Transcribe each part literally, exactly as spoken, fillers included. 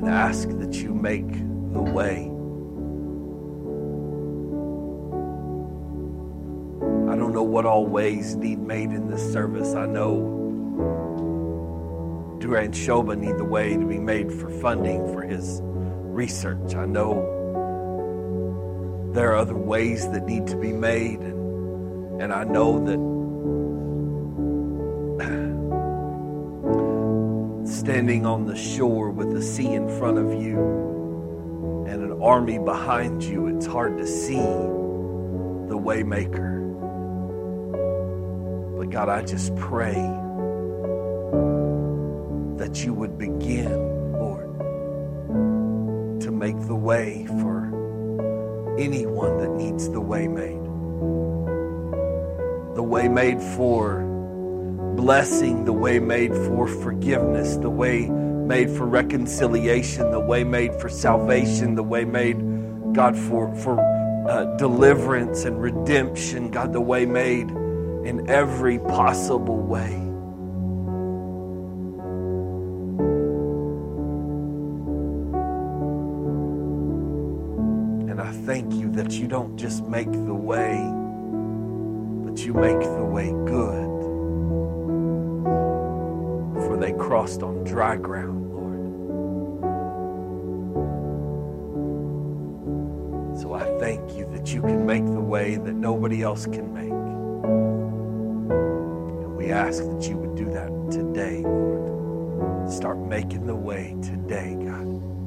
and ask that you make the way. I don't know what all ways need made in this service. I know Duran Shoba need the way to be made for funding for his research. I know there are other ways that need to be made, and, and I know that standing on the shore with the sea in front of you and an army behind you, it's hard to see the way maker. But God, I just pray that you would begin, Lord, to make the way for anyone that needs the way made. The way made for blessing, the way made for forgiveness, the way made for reconciliation, the way made for salvation, the way made, God, for, for uh, deliverance and redemption, God, the way made in every possible way. And I thank you that you don't just make the way, but you make the way good. For they crossed on dry ground, Lord. So I thank you that you can make the way that nobody else can make. We ask that you would do that today, Lord. Start making the way today, God.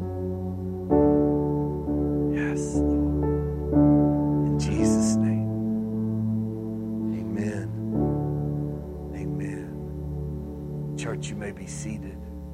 Yes, Lord. In Jesus' name. Amen. Amen. Church, you may be seated.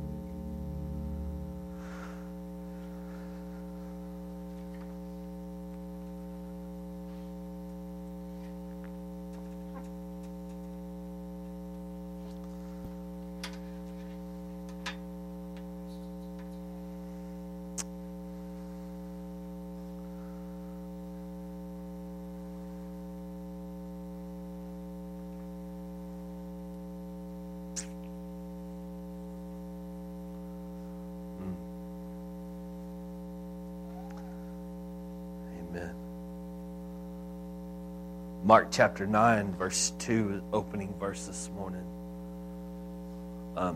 Mark chapter nine, verse two, opening verse this morning. Um,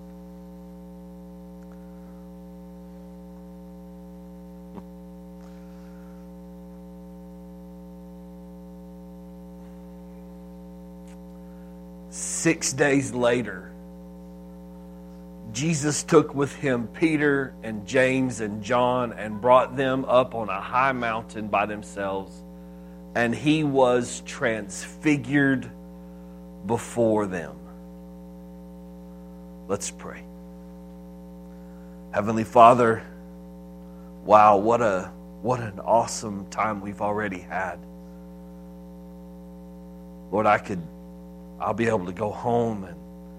six days later, Jesus took with him Peter and James and John and brought them up on a high mountain by themselves. And he was transfigured before them. Let's pray. Heavenly Father, wow, what a what an awesome time we've already had. Lord, I could, I'll be able to go home and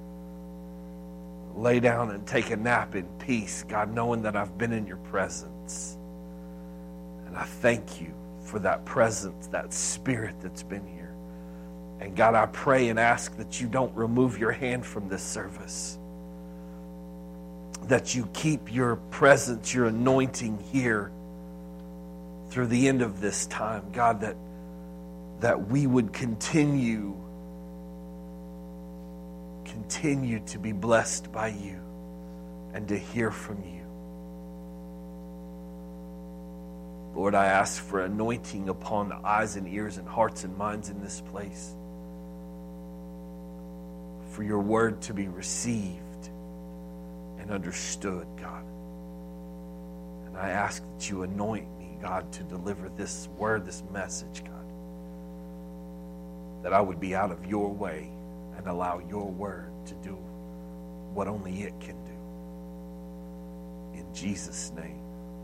lay down and take a nap in peace, God, knowing that I've been in your presence. And I thank you for that presence, that spirit that's been here. And God, I pray and ask that you don't remove your hand from this service. That you keep your presence, your anointing here through the end of this time. God, that, that we would continue, continue to be blessed by you and to hear from you. Lord, I ask for anointing upon the eyes and ears and hearts and minds in this place. For your word to be received and understood, God. And I ask that you anoint me, God, to deliver this word, this message, God. That I would be out of your way and allow your word to do what only it can do. In Jesus' name.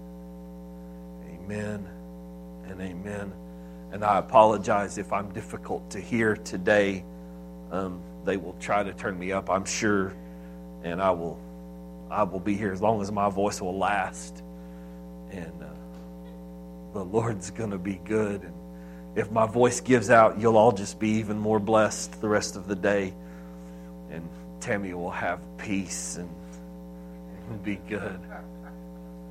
Amen and amen. And I apologize if I'm difficult to hear today. Um, they will try to turn me up, I'm sure, and I will, I will be here as long as my voice will last. And uh, the Lord's going to be good. And if my voice gives out, you'll all just be even more blessed the rest of the day. And Tammy will have peace and, and be good.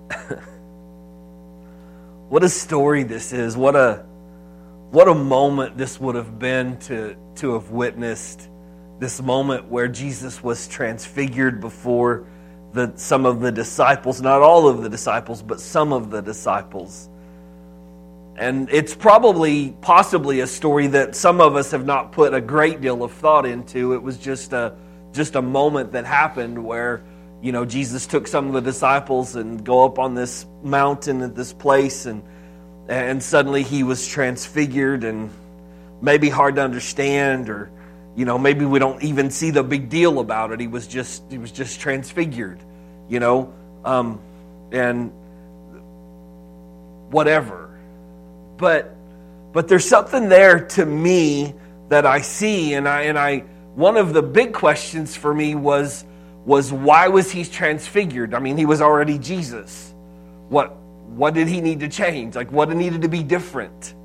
What a story this is. What a what a moment this would have been to, to have witnessed this moment where Jesus was transfigured before the some of the disciples, not all of the disciples, but some of the disciples. And it's probably, possibly a story that some of us have not put a great deal of thought into. It was just a just a moment that happened where, you know, Jesus took some of the disciples and go up on this mountain at this place, and and suddenly he was transfigured, and maybe hard to understand, or, you know, maybe we don't even see the big deal about it. He was just he was just transfigured, you know, um, and whatever. But but there's something there to me that I see, and I and I one of the big questions for me was was why was he transfigured? I mean, he was already Jesus. What what did he need to change? Like, what needed to be different?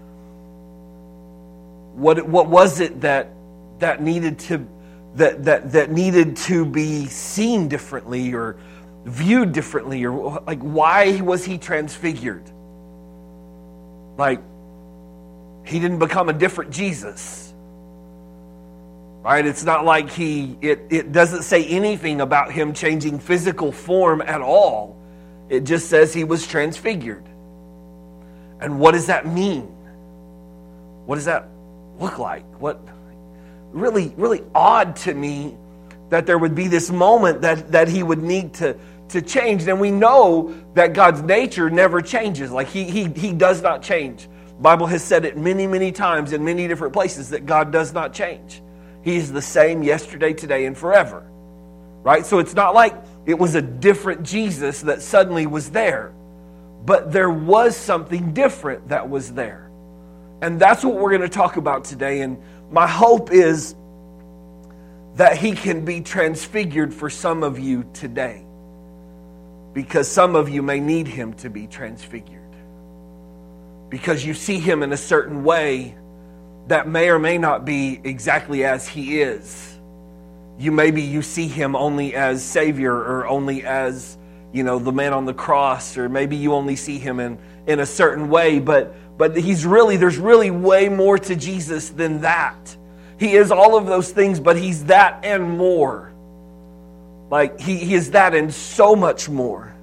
What what was it that that needed to that that that needed to be seen differently or viewed differently, or like why was he transfigured? Like, he didn't become a different Jesus, right? It's not like he, it, it doesn't say anything about him changing physical form at all. It just says he was transfigured. And what does that mean? What does that look like? What really, really odd to me that there would be this moment that, that he would need to to change. And we know that God's nature never changes. Like he, he, he does not change. The Bible has said it many, many times in many different places that God does not change. He is the same yesterday, today, and forever. Right? So it's not like it was a different Jesus that suddenly was there. But there was something different that was there. And that's what we're going to talk about today. And my hope is that he can be transfigured for some of you today. Because some of you may need him to be transfigured. Because you see him in a certain way that may or may not be exactly as he is. You maybe you see him only as Savior, or only as, you know, the man on the cross, or maybe you only see him in, in a certain way, but but he's really, there's really way more to Jesus than that. He is all of those things, but he's that and more. Like, he, he is that and so much more.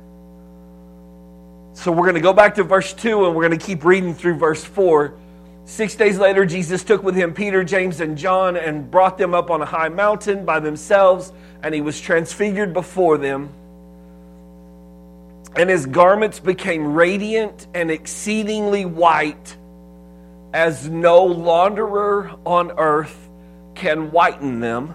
So we're going to go back to verse two, and we're going to keep reading through verse four. Six days later, Jesus took with him Peter, James, and John, and brought them up on a high mountain by themselves, and he was transfigured before them. And his garments became radiant and exceedingly white, as no launderer on earth can whiten them.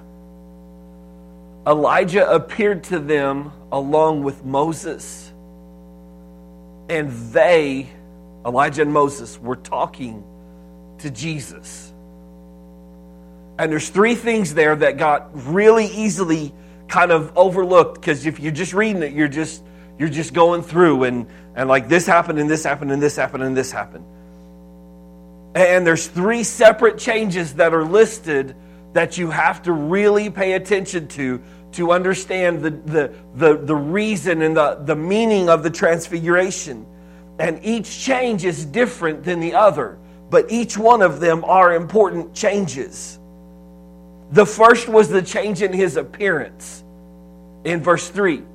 Elijah appeared to them along with Moses, and they, Elijah and Moses, were talking to Jesus. And there's three things there that got really easily kind of overlooked, because if you're just reading it, you're just you're just going through and, and like this happened and this happened and this happened and this happened. And there's three separate changes that are listed that you have to really pay attention to to understand the, the, the, the reason and the, the meaning of the transfiguration. And each change is different than the other, but each one of them are important changes. The first was the change in his appearance. In verse three,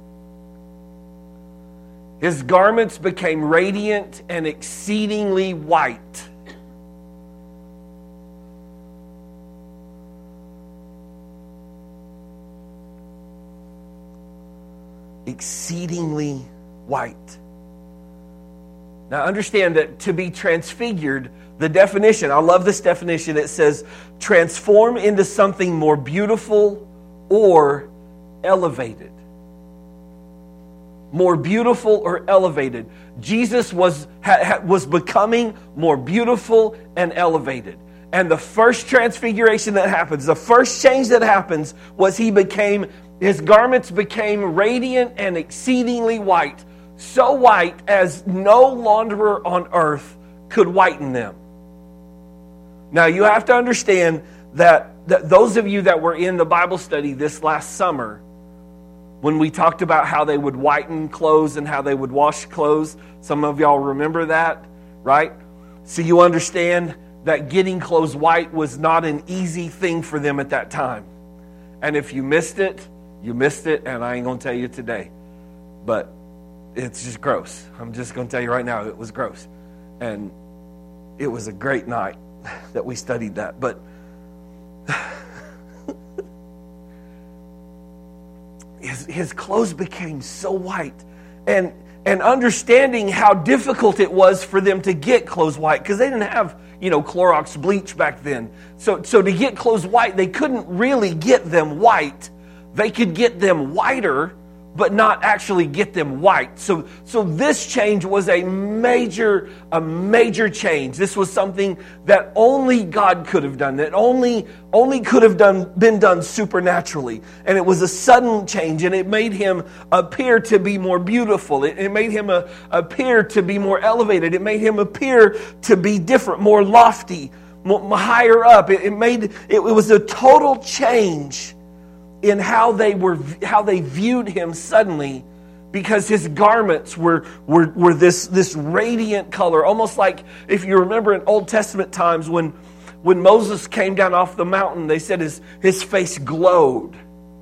his garments became radiant and exceedingly white. Exceedingly white. Now understand that to be transfigured, the definition, I love this definition, it says transform into something more beautiful or elevated. More beautiful or elevated. Jesus was, ha, was becoming more beautiful and elevated. And the first transfiguration that happens, the first change that happens was he became His garments became radiant and exceedingly white, so white as no launderer on earth could whiten them. Now you have to understand that, that those of you that were in the Bible study this last summer, when we talked about how they would whiten clothes and how they would wash clothes. Some of y'all remember that, right? So you understand that getting clothes white was not an easy thing for them at that time. And if you missed it, you missed it, and I ain't going to tell you today. But it's just gross. I'm just going to tell you right now, it was gross. And it was a great night that we studied that. But his, his clothes became so white. And and understanding how difficult it was for them to get clothes white, because they didn't have, you know, Clorox bleach back then. So, so to get clothes white, they couldn't really get them white. They could get them whiter, but not actually get them white. So, so this change was a major, a major change. This was something that only God could have done, that only, only could have done, been done supernaturally. And it was a sudden change, and it made him appear to be more beautiful. It, it made him a, appear to be more elevated. It made him appear to be different, more lofty, more, higher up. It, it made, it, it was a total change in how they were, how they viewed him suddenly, because his garments were were, were this, this radiant color, almost like if you remember in Old Testament times when when Moses came down off the mountain, they said his, his face glowed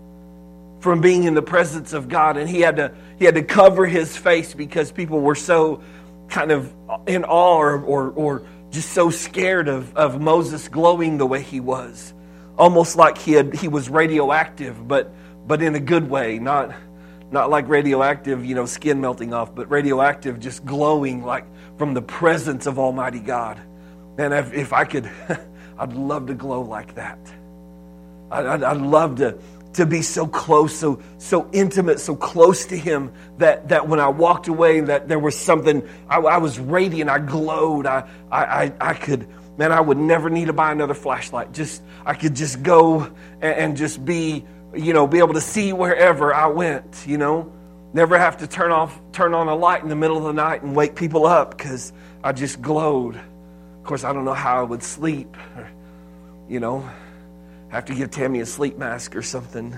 from being in the presence of God, and he had to he had to cover his face because people were so kind of in awe or or, or just so scared of, of Moses glowing the way he was. Almost like he had he was radioactive, but but in a good way, not not like radioactive, you know, skin melting off, but radioactive, just glowing like from the presence of Almighty God. And if, if I could, I'd love to glow like that. I'd, I'd, I'd love to to be so close, so so intimate, so close to Him that that when I walked away, that there was something. I, I was radiant. I glowed. I I I, I could. Man, I would never need to buy another flashlight. Just I could just go and, and just be, you know, be able to see wherever I went, you know. Never have to turn off, turn on a light in the middle of the night and wake people up because I just glowed. Of course, I don't know how I would sleep. Or, you know, have to give Tammy a sleep mask or something.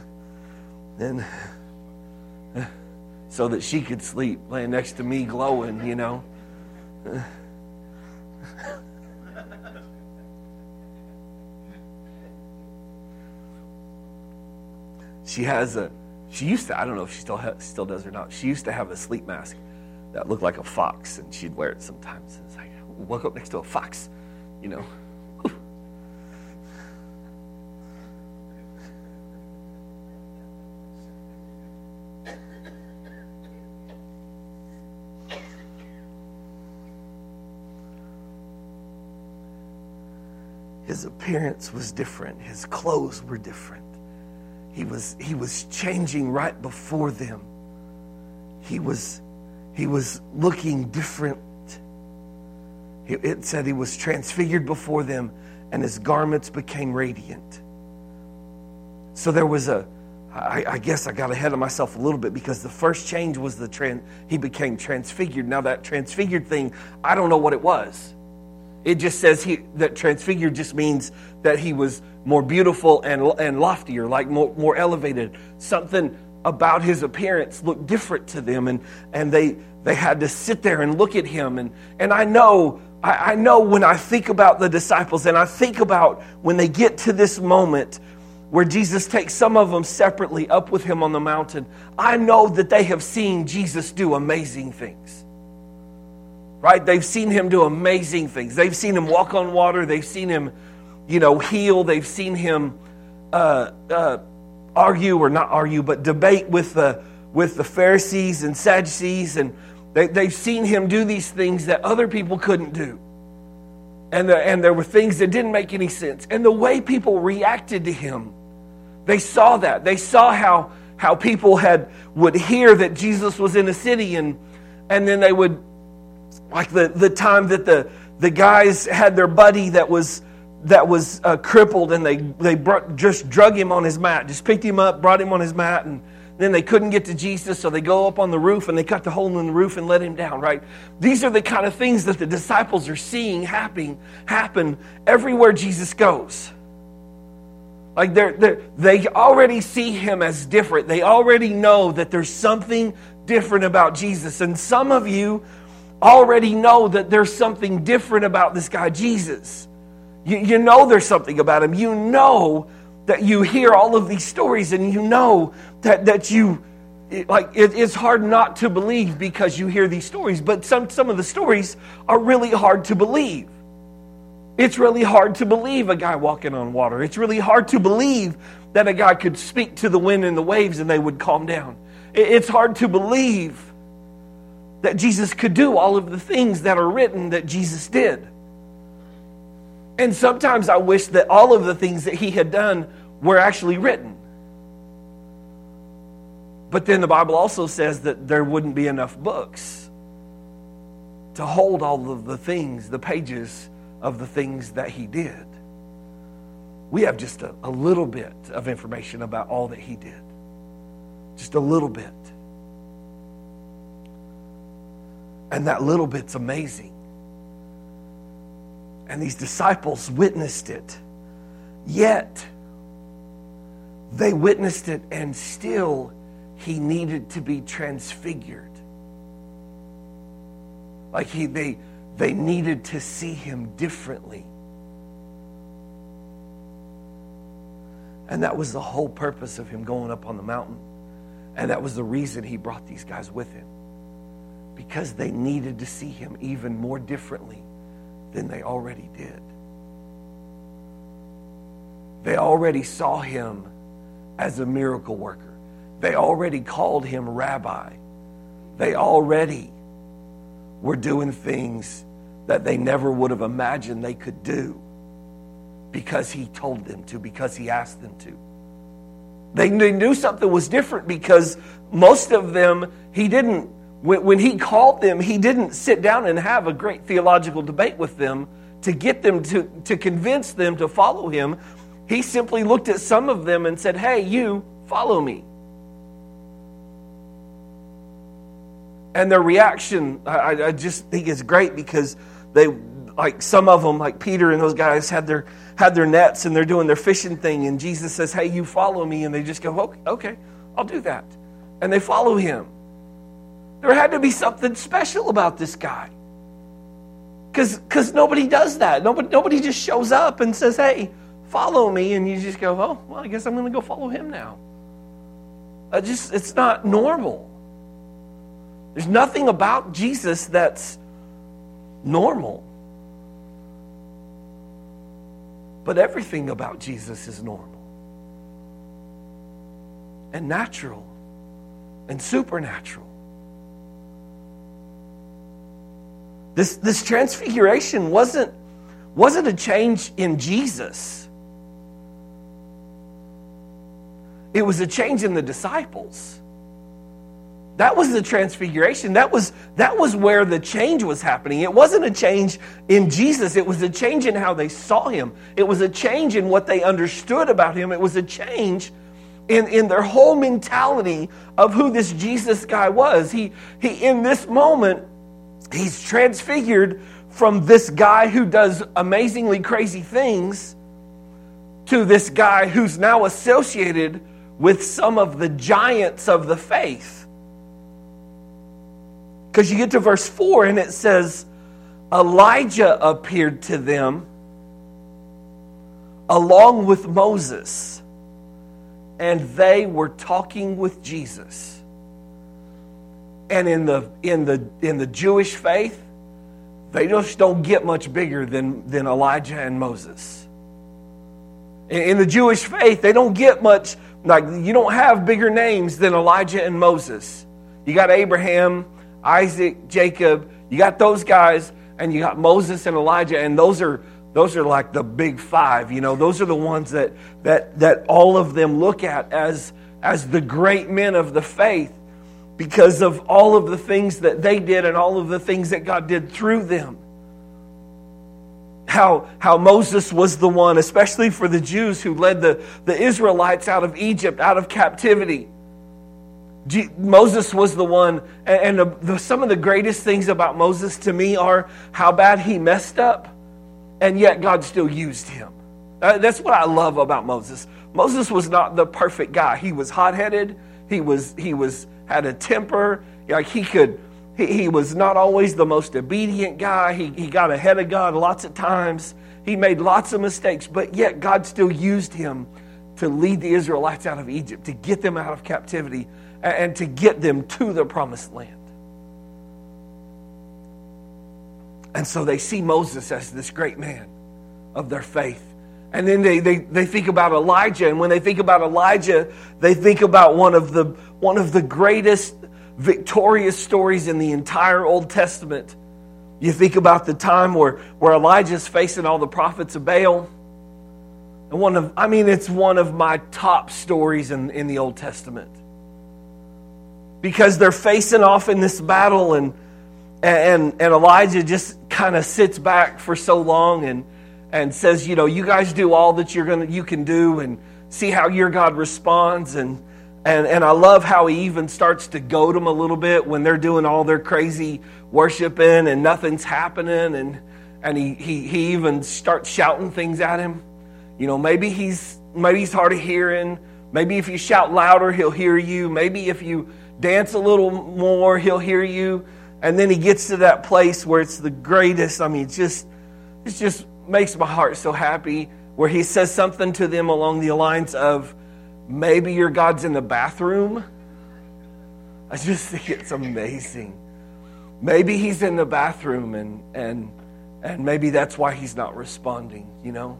And so that she could sleep laying next to me glowing, you know. She has a, she used to, I don't know if she still ha, still does or not. She used to have a sleep mask that looked like a fox, and she'd wear it sometimes. It's like, woke up next to a fox, you know. His appearance was different. His clothes were different. He was he was changing right before them. He was he was looking different. It said he was transfigured before them, and his garments became radiant. So there was a, I, I guess I got ahead of myself a little bit, because the first change was the trans, he became transfigured. Now that transfigured thing, I don't know what it was. It just says he, that transfigured just means that he was more beautiful and and loftier, like more, more elevated. Something about his appearance looked different to them, and and they they had to sit there and look at him. And and I know I, I know when I think about the disciples, and I think about when they get to this moment where Jesus takes some of them separately up with him on the mountain, I know that they have seen Jesus do amazing things. Right? They've seen him do amazing things. They've seen him walk on water. They've seen him, you know, heal. They've seen him uh, uh, argue, or not argue, but debate with the with the Pharisees and Sadducees, and they, they've seen him do these things that other people couldn't do. And the, and there were things that didn't make any sense. And the way people reacted to him, they saw that. They saw how how people had would hear that Jesus was in a city, and and then they would. Like the, the time that the, the guys had their buddy that was that was uh, crippled, and they they brought, just drug him on his mat, just picked him up, brought him on his mat, and then they couldn't get to Jesus, so they go up on the roof and they cut the hole in the roof and let him down. Right? These are the kind of things that the disciples are seeing happen happen everywhere Jesus goes. Like they're, they're, they already see him as different. They already know that there's something different about Jesus. And some of you already know that there's something different about this guy, Jesus. You, you know there's something about him. You know that you hear all of these stories, and you know that, that you, it, like it, it's hard not to believe because you hear these stories. But some, some of the stories are really hard to believe. It's really hard to believe a guy walking on water. It's really hard to believe that a guy could speak to the wind and the waves and they would calm down. It's hard to believe that Jesus could do all of the things that are written that Jesus did. And sometimes I wish that all of the things that he had done were actually written. But then the Bible also says that there wouldn't be enough books to hold all of the things, the pages of the things that he did. We have just a, a little bit of information about all that he did. Just a little bit. And that little bit's amazing. And these disciples witnessed it. Yet, they witnessed it and still he needed to be transfigured. Like he, they, they needed to see him differently. And that was the whole purpose of him going up on the mountain. And that was the reason he brought these guys with him. Because they needed to see him even more differently than they already did. They already saw him as a miracle worker. They already called him rabbi. They already were doing things that they never would have imagined they could do because he told them to, because he asked them to. They knew something was different because most of them, he didn't, when, when he called them, he didn't sit down and have a great theological debate with them to get them to, to convince them to follow him. He simply looked at some of them and said, hey, you, follow me. And their reaction, I, I just think is great because they, like some of them, like Peter and those guys had their had their nets and they're doing their fishing thing. And Jesus says, hey, you follow me. And they just go, okay, okay, I'll do that. And they follow him. There had to be something special about this guy. Because because nobody does that. Nobody, nobody just shows up and says, hey, follow me. And you just go, oh, well, I guess I'm going to go follow him now. I just, it's not normal. There's nothing about Jesus that's normal. But everything about Jesus is normal and natural and supernatural. This, this transfiguration wasn't, wasn't a change in Jesus. It was a change in the disciples. That was the transfiguration. That was, that was where the change was happening. It wasn't a change in Jesus. It was a change in how they saw him. It was a change in what they understood about him. It was a change in, in their whole mentality of who this Jesus guy was. He, he, in this moment, he's transfigured from this guy who does amazingly crazy things to this guy who's now associated with some of the giants of the faith. Because you get to verse four and it says, Elijah appeared to them along with Moses, and they were talking with Jesus. And in the in the in the Jewish faith, they just don't get much bigger than, than Elijah and Moses. In, in the Jewish faith, they don't get much, like you don't have bigger names than Elijah and Moses. You got Abraham, Isaac, Jacob, you got those guys, and you got Moses and Elijah, and those are those are like the big five, you know, those are the ones that that that all of them look at as as the great men of the faith because of all of the things that they did and all of the things that God did through them. How how Moses was the one, especially for the Jews who led the, the Israelites out of Egypt, out of captivity. Moses was the one, and the, the, some of the greatest things about Moses to me are how bad he messed up, and yet God still used him. Uh, that's what I love about Moses. Moses was not the perfect guy. He was hot-headed. He was he was had a temper. Like he could, he, he was not always the most obedient guy. He he got ahead of God lots of times. He made lots of mistakes, but yet God still used him to lead the Israelites out of Egypt, to get them out of captivity, and, and to get them to the promised land. And so they see Moses as this great man of their faith. And then they, they, they think about Elijah. And when they think about Elijah, they think about one of the one of the greatest victorious stories in the entire Old Testament. You think about the time where, where Elijah's facing all the prophets of Baal. And one of I mean, it's one of my top stories in, in the Old Testament. Because they're facing off in this battle, and and, and Elijah just kind of sits back for so long and and says, you know, you guys do all that you're gonna you can do, and see how your God responds. And and and I love how he even starts to goad them a little bit when they're doing all their crazy worshiping and nothing's happening, and and he he he even starts shouting things at him. You know, maybe he's maybe he's hard of hearing. Maybe if you shout louder, he'll hear you. Maybe if you dance a little more, he'll hear you. And then he gets to that place where it's the greatest. I mean, it's just it just makes my heart so happy, where he says something to them along the lines of, maybe your God's in the bathroom. I just think it's amazing. Maybe he's in the bathroom, and and and maybe that's why he's not responding, you know?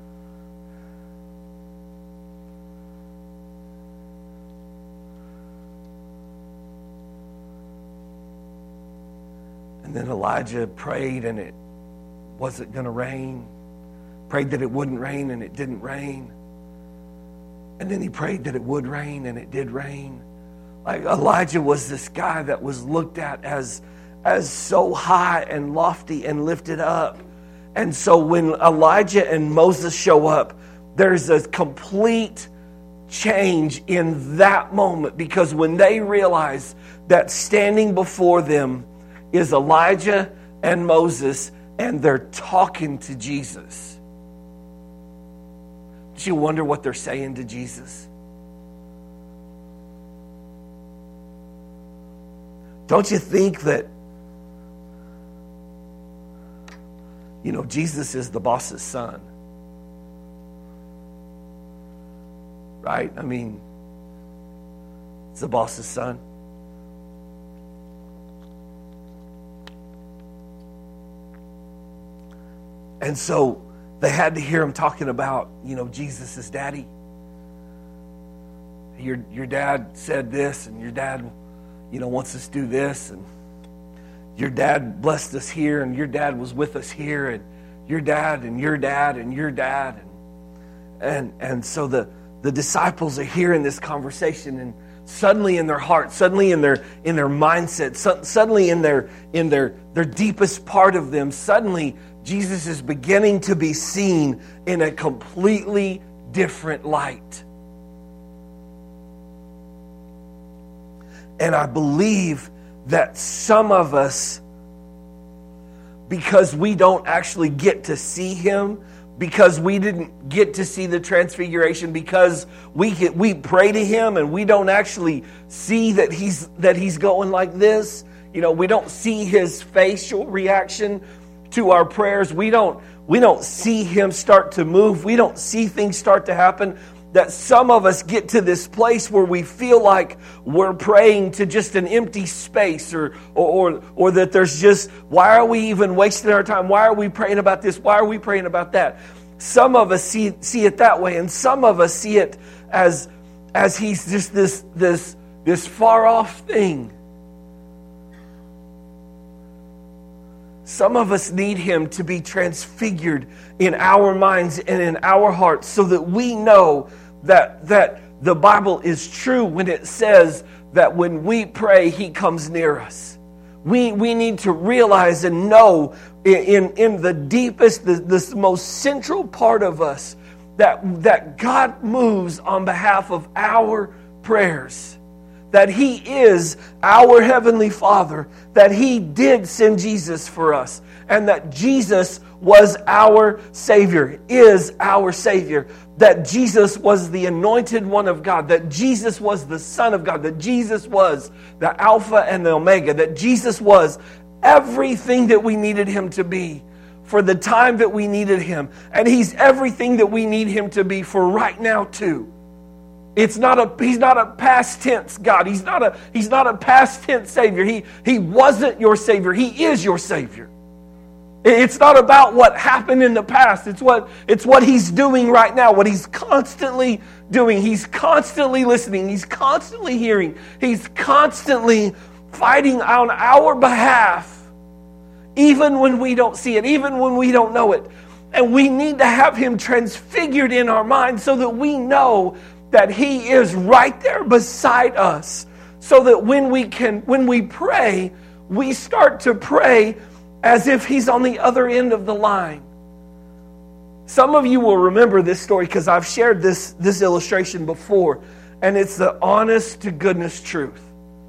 And then Elijah prayed, and it wasn't going to rain. Prayed that it wouldn't rain, and it didn't rain. And then he prayed that it would rain, and it did rain. Like, Elijah was this guy that was looked at as, as so high and lofty and lifted up. And so when Elijah and Moses show up, there's a complete change in that moment, because when they realize that standing before them is Elijah and Moses, and they're talking to Jesus. Do you wonder what they're saying to Jesus? Don't you think that, you know, Jesus is the boss's son? Right? I mean, it's the boss's son. And so they had to hear him talking about, you know, Jesus' daddy. Your your dad said this, and your dad, you know, wants us to do this, and your dad blessed us here, and your dad was with us here, and your dad and your dad and your dad. And and, and so the, the disciples are hearing this conversation, and suddenly in their heart, suddenly in their in their mindset, su- suddenly in their in their their deepest part of them, suddenly Jesus is beginning to be seen in a completely different light. And I believe that some of us, because we don't actually get to see him, because we didn't get to see the transfiguration, because we get, we pray to him and we don't actually see that he's that he's going like this. You know, we don't see his facial reaction to our prayers. We don't we don't see him start to move. We don't see things start to happen. That some of us get to this place where we feel like we're praying to just an empty space, or or or, or that there's just, why are we even wasting our time? Why are we praying about this? Why are we praying about that? Some of us see see it that way, and some of us see it as as he's just this this this far off thing. Some of us need him to be transfigured in our minds and in our hearts, so that we know that, that the Bible is true when it says that when we pray, he comes near us. We, we need to realize and know in, in the deepest, the, the most central part of us, that, that God moves on behalf of our prayers. that He is our Heavenly Father, that He did send Jesus for us, and that Jesus was our Savior, is our Savior, that Jesus was the anointed one of God, that Jesus was the Son of God, that Jesus was the Alpha and the Omega, that Jesus was everything that we needed Him to be for the time that we needed Him. And He's everything that we need Him to be for right now too. It's not a, he's not a past tense God. He's not a, he's not a past tense Savior. He, he wasn't your Savior. He is your Savior. It's not about what happened in the past. It's what, it's what He's doing right now, what He's constantly doing. He's constantly listening. He's constantly hearing. He's constantly fighting on our behalf, even when we don't see it, even when we don't know it. And we need to have Him transfigured in our minds so that we know that He is right there beside us, so that when we can, when we pray, we start to pray as if He's on the other end of the line. Some of you will remember this story because I've shared this, this illustration before, and it's the honest to goodness truth.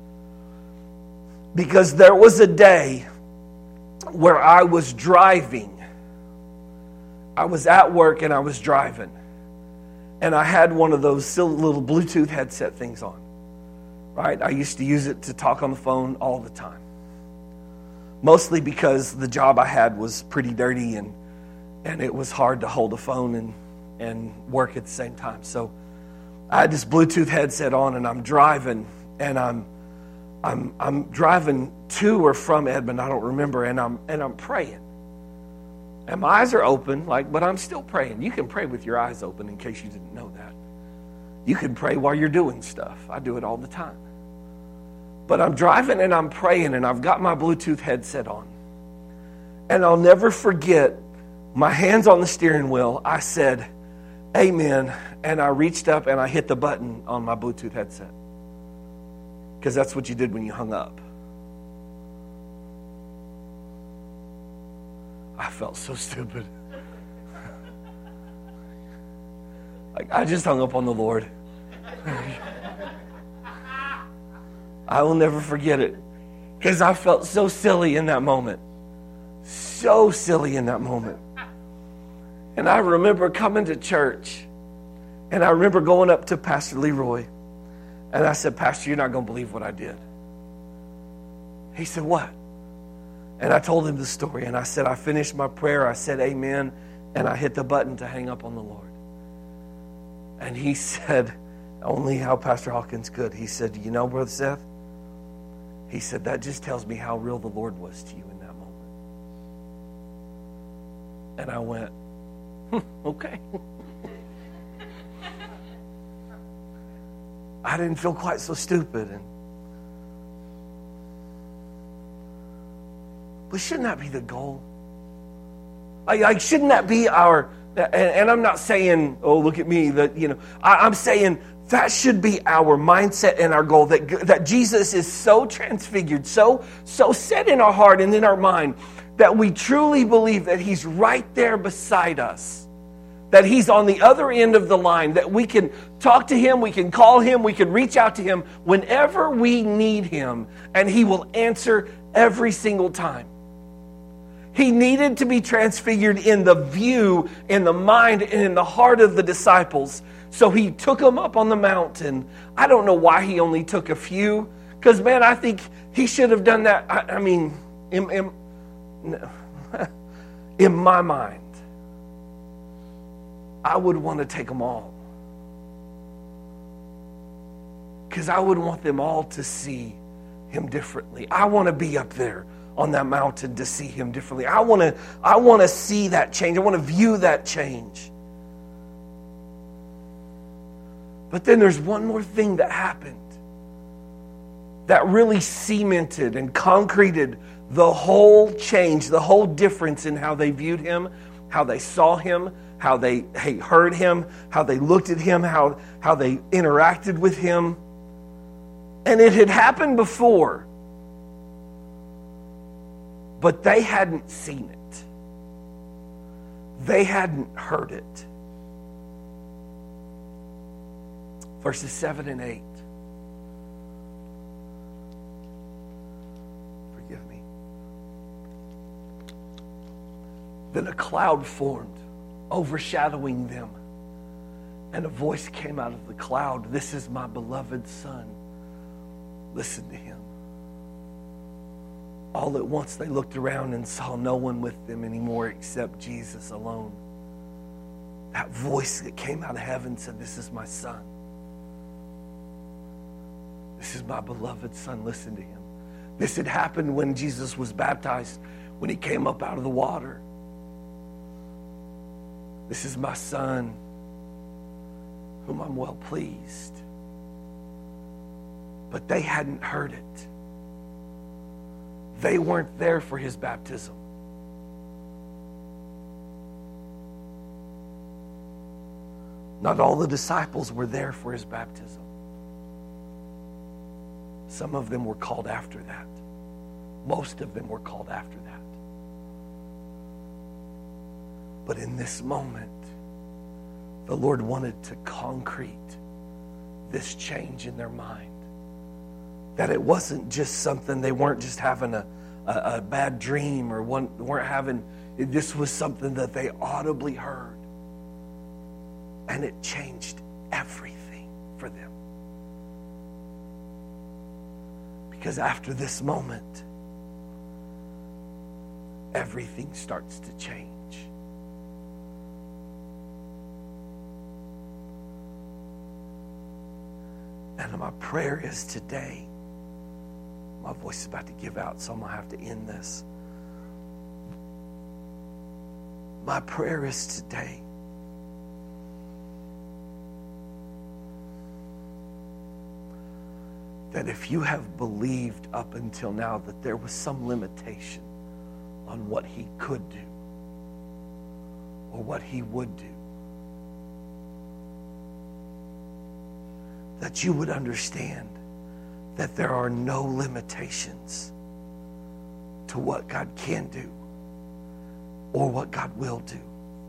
Because there was a day where I was driving. I was at work and I was driving. And I had one of those silly little Bluetooth headset things on, right? I used to use it to talk on the phone all the time. Mostly because the job I had was pretty dirty and and it was hard to hold a phone and, and work at the same time. So I had this Bluetooth headset on and I'm driving and I'm I'm I'm driving to or from Edmond, I don't remember, and I'm and I'm praying. And my eyes are open, like, but I'm still praying. You can pray with your eyes open in case you didn't know that. You can pray while you're doing stuff. I do it all the time. But I'm driving and I'm praying and I've got my Bluetooth headset on. And I'll never forget, my hands on the steering wheel, I said, amen. And I reached up and I hit the button on my Bluetooth headset. Because that's what you did when you hung up. I felt so stupid. Like, I just hung up on the Lord. I will never forget it. Because I felt so silly in that moment. So silly in that moment. And I remember coming to church. And I remember going up to Pastor Leroy. And I said, Pastor, you're not going to believe what I did. He said, what? And I told him the story, and I said, I finished my prayer, I said amen, and I hit the button to hang up on the Lord. And he said, only how Pastor Hawkins could. He said, you know, Brother Seth? He said, that just tells me how real the Lord was to you in that moment. And I went, hmm, okay. I didn't feel quite so stupid. And But shouldn't that be the goal? Like, like shouldn't that be our, and, and I'm not saying, oh, look at me, that, you know, I, I'm saying that should be our mindset and our goal, that, that Jesus is so transfigured, so, so set in our heart and in our mind, that we truly believe that He's right there beside us, that He's on the other end of the line, that we can talk to Him, we can call Him, we can reach out to Him whenever we need Him, and He will answer every single time. He needed to be transfigured in the view, in the mind, and in the heart of the disciples. So He took them up on the mountain. I don't know why He only took a few. Because, man, I think He should have done that. I, I mean, in, in, in my mind, I would want to take them all. Because I would want them all to see Him differently. I want to be up there on that mountain to see Him differently. I want to I want to see that change. I want to view that change. But then there's one more thing that happened that really cemented and concreted the whole change, the whole difference in how they viewed Him, how they saw Him, how they heard Him, how they looked at Him, how, how they interacted with Him. And it had happened before, but they hadn't seen it. They hadn't heard it. Verses seven and eight. Then a cloud formed, overshadowing them. And a voice came out of the cloud. This is my beloved Son. Listen to him. All at once they looked around and saw no one with them anymore except Jesus alone. That voice that came out of heaven said, this is my Son. This is my beloved Son. Listen to him. This had happened when Jesus was baptized, when he came up out of the water. This is my Son, whom I'm well pleased. But they hadn't heard it. They weren't there for his baptism. Not all the disciples were there for his baptism. Some of them were called after that. Most of them were called after that. But in this moment, the Lord wanted to concrete this change in their mind. That it wasn't just something, they weren't just having a, a, a bad dream or one, weren't having, this was something that they audibly heard. And it changed everything for them. Because after this moment, everything starts to change. And my prayer is today, my voice is about to give out, so I'm going to have to end this. My prayer is today that if you have believed up until now that there was some limitation on what he could do or what he would do, that you would understand that there are no limitations to what God can do or what God will do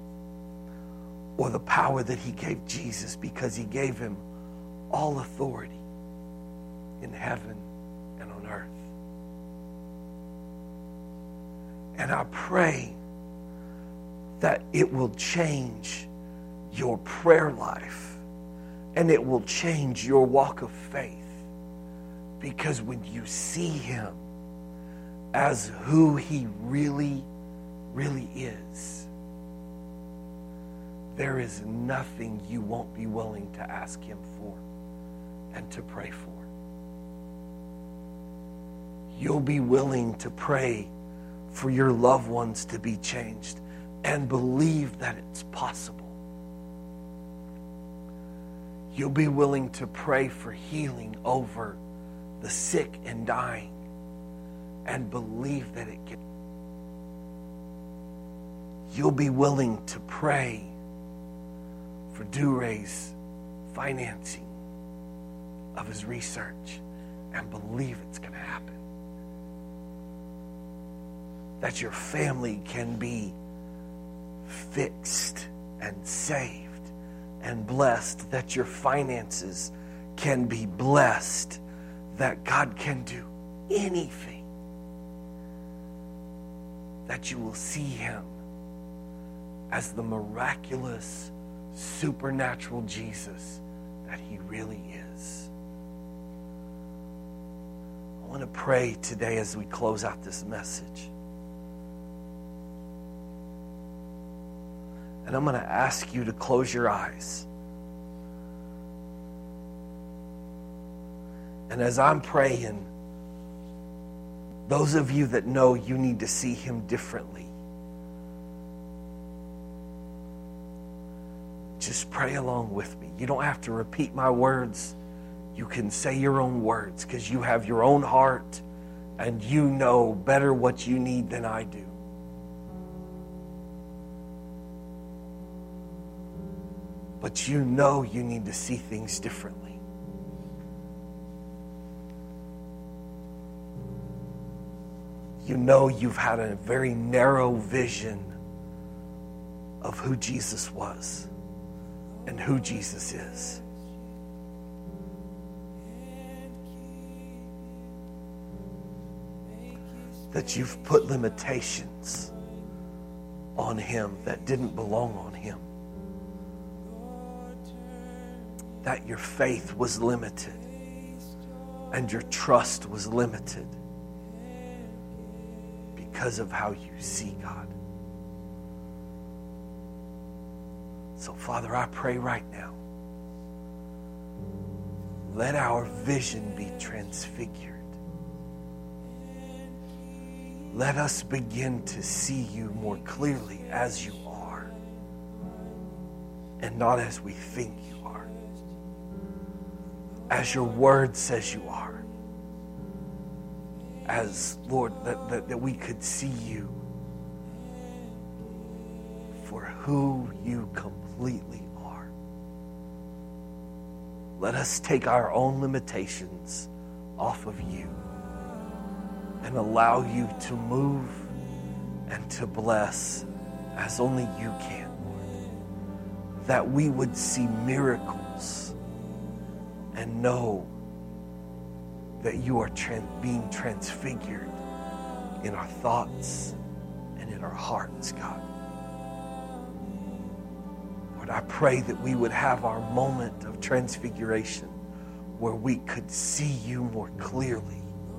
or the power that he gave Jesus, because he gave him all authority in heaven and on earth. And I pray that it will change your prayer life and it will change your walk of faith. Because when you see him as who he really, really is, there is nothing you won't be willing to ask him for and to pray for. You'll be willing to pray for your loved ones to be changed and believe that it's possible. You'll be willing to pray for healing over the sick and dying and believe that it can. You'll be willing to pray for Duray's financing of his research and believe it's going to happen. That your family can be fixed and saved and blessed. That your finances can be blessed. That God can do anything. That you will see him as the miraculous, supernatural Jesus that he really is. I want to pray today as we close out this message. And I'm going to ask you to close your eyes. And as I'm praying, those of you that know you need to see him differently, just pray along with me. You don't have to repeat my words. You can say your own words because you have your own heart and you know better what you need than I do. But you know you need to see things differently. You know you've had a very narrow vision of who Jesus was and who Jesus is. That you've put limitations on him that didn't belong on him. That your faith was limited and your trust was limited because of how you see God. So, Father, I pray right now, let our vision be transfigured. Let us begin to see you more clearly as you are and not as we think you are. As your word says you are. As, Lord, that, that, that we could see you for who you completely are. Let us take our own limitations off of you and allow you to move and to bless as only you can, Lord. That we would see miracles and know that you are tra- being transfigured in our thoughts and in our hearts, God. Lord, I pray that we would have our moment of transfiguration where we could see you more clearly.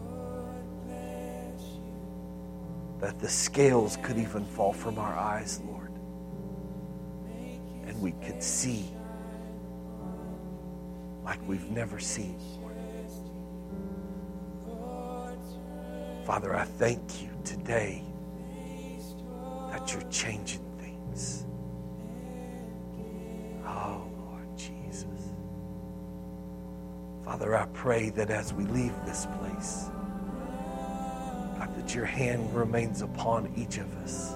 That the scales could even fall from our eyes, Lord. And we could see like we've never seen, Lord. Father, I thank you today that you're changing things. Oh, Lord Jesus. Father, I pray that as we leave this place, God, that your hand remains upon each of us.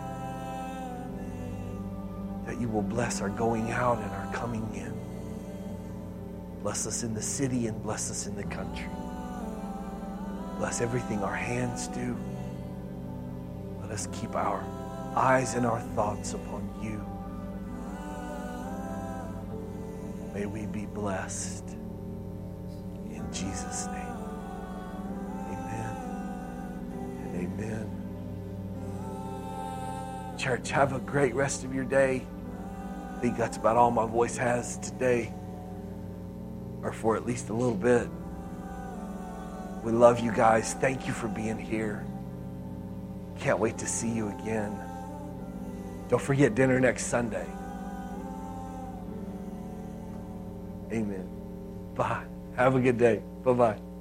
That you will bless our going out and our coming in. Bless us in the city and bless us in the country. Bless everything our hands do. Let us keep our eyes and our thoughts upon you. May we be blessed. In Jesus' name. Amen. Church, have a great rest of your day. I think that's about all my voice has today, or for at least a little bit. We love you guys. Thank you for being here. Can't wait to see you again. Don't forget dinner next Sunday. Amen. Bye. Have a good day. Bye-bye.